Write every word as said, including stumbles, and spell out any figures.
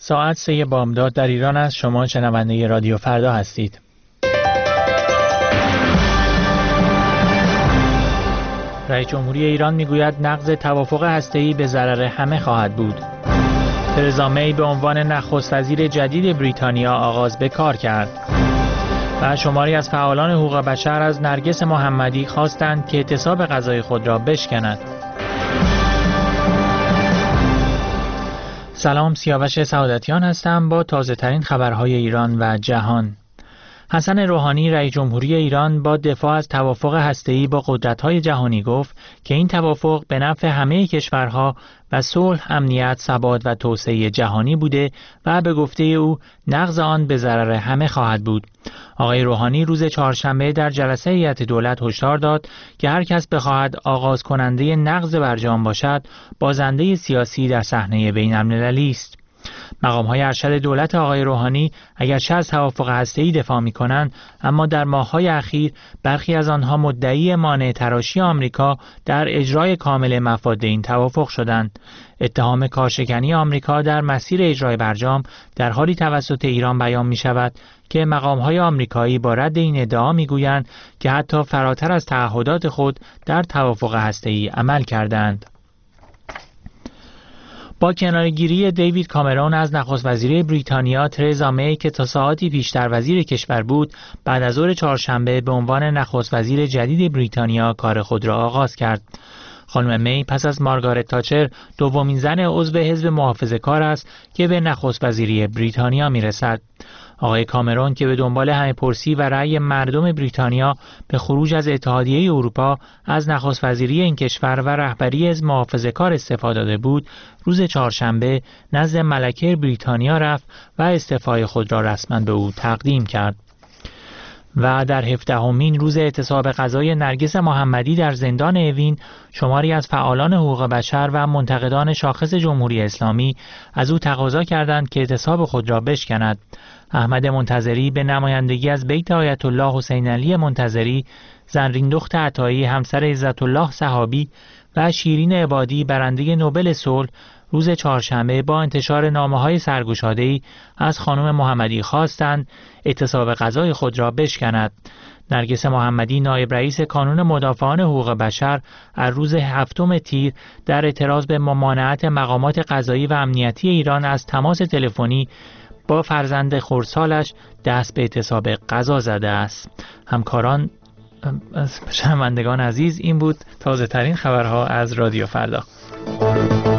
ساعت سه بامداد در ایران است. شما شنونده رادیو فردا هستید. رئیس جمهوری ایران میگوید نقض توافق هسته‌ای به ضرر همه خواهد بود. ترزا می به عنوان نخست وزیر جدید بریتانیا آغاز به کار کرد. و شماری از فعالان حقوق بشر از نرگس محمدی خواستند که اعتصاب غذای خود را بشکند. سلام، سیاوش سعادتیان هستم با تازه ترین خبرهای ایران و جهان. حسن روحانی رئیس جمهوری ایران با دفاع از توافق هسته‌ای با قدرت‌های جهانی گفت که این توافق به نفع همه کشورها و صلح، امنیت، ثبات و توسعه جهانی بوده و به گفته او نقض آن به ضرر همه خواهد بود. آقای روحانی روز چهارشنبه در جلسه هیئت دولت هشدار داد که هر کس بخواهد آغاز کننده نقض برجام باشد، بازنده سیاسی در صحنه بین‌المللی است. مقام‌های ارشد دولت آقای روحانی اگرچه از توافق هسته‌ای دفاع می‌کنند، اما در ماه‌های اخیر برخی از آنها مدعی مانع تراشی آمریکا در اجرای کامل مفاد این توافق شدند. اتهام کارشکنی آمریکا در مسیر اجرای برجام در حالی توسط ایران بیان می‌شود که مقام‌های آمریکایی با رد این ادعا می‌گویند که حتی فراتر از تعهدات خود در توافق هسته‌ای عمل کردند. با کناره‌گیری دیوید کامرون از نخست وزیری بریتانیا، ترزا می که تا ساعتی پیشتر وزیر کشور بود، بعد از ظهر چهارشنبه به عنوان نخست وزیر جدید بریتانیا کار خود را آغاز کرد. خانم می پس از مارگارت تاچر دومین زن عضو حزب محافظه‌کار است که به نخست وزیری بریتانیا میرسد. آقای کامرون که به دنبال همه‌پرسی و رأی مردم بریتانیا به خروج از اتحادیه اروپا از نخست وزیری این کشور و رهبری حزب محافظه‌کار استعفا داده بود، روز چهارشنبه نزد ملکه بریتانیا رفت و استعفای خود را رسما به او تقدیم کرد. و در هفدهمین روز اعتصاب غذای نرگس محمدی در زندان اوین، شماری از فعالان حقوق بشر و منتقدان شاخص جمهوری اسلامی از او تقاضا کردند که اعتصاب خود را بشکند. احمد منتظری به نمایندگی از بیت آیت الله حسین علی منتظری، زرین دخت عطایی همسر عزت الله صحابی و شیرین عبادی برنده نوبل صلح روز چهارشنبه با انتشار نامه‌های سرگشاده‌ای از خانم محمدی خواستند اعتصاب غذای خود را بشکند. نرگس محمدی نایب رئیس کانون مدافعان حقوق بشر از روز هفتم تیر در اعتراض به ممانعت مقامات قضایی و امنیتی ایران از تماس تلفنی با فرزند خردسالش دست به اعتصاب غذا زده است. همکاران شنوندگان عزیز، این بود تازه ترین خبرها از رادیو فردا.